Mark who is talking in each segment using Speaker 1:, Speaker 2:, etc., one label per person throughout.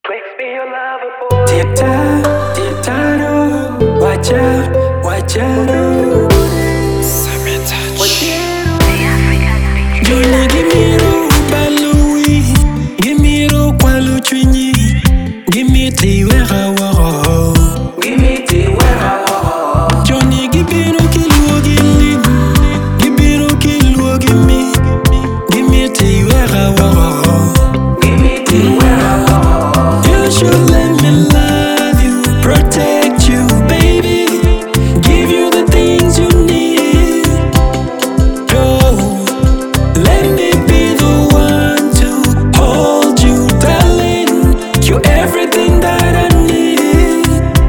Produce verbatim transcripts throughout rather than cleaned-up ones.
Speaker 1: Makes me your lover boy.
Speaker 2: Tita, titaro, wacha, wacharo. Johnny, give me ro balui, give me ro kwalu chunyi, give me ti wera waro,
Speaker 1: Give me the weather.
Speaker 2: Johnny, give me ro kilu gili, give me ro kilu give me, give me ti wera waro.
Speaker 1: Give me the weather.
Speaker 2: You should let me love you, protect you, baby, give you the things you need. Yo, let me be the one to hold you, darling. You're everything that I need.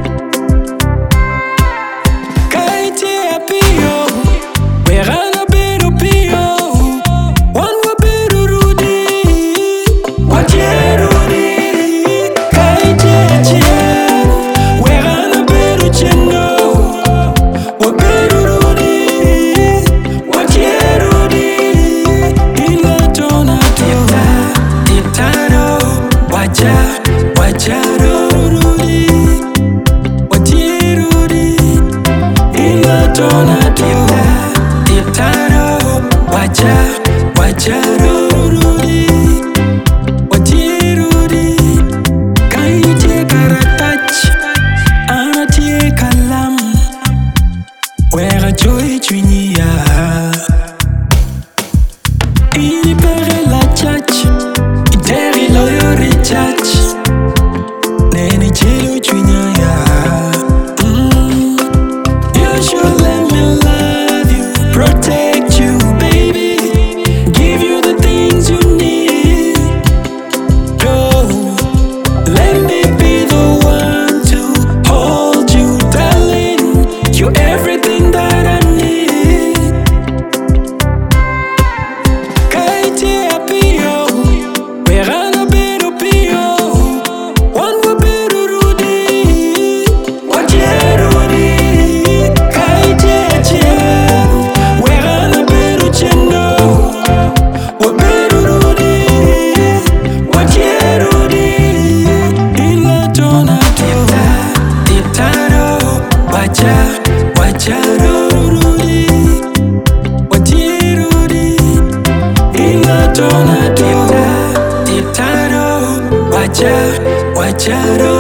Speaker 2: Kaiti apio, werana beru pio, one wa beru rudi, wajeru di. Kaiti achie, werana beru chendo, wa beru rudi, wajeru di. Ila tona tita, titaro, wacha, wacharo rudi, wajeru di. Ila tona tita, titaro, wacha, wacharo rudi, wajeru di. Kaiti karatach, anatie kalam, wera joy chunya. Il pere la chach, iteri loyo richach, neni chelo chunya ya. Mm. You should let me love you, protect you, baby, give you the things you need. Yo, let me be the one to hold you, darling. You're everything that I need. Kaiti apio, werana beru pio, one wa beru rudi, wajeru di. Kaiti achie, werana beru chendo, wa beru rudi, wajeru di. Ila tona tita, titaro, wacha, wacharo rudi, wajeru di. Ila tona tita, titaro, wacha, wacharo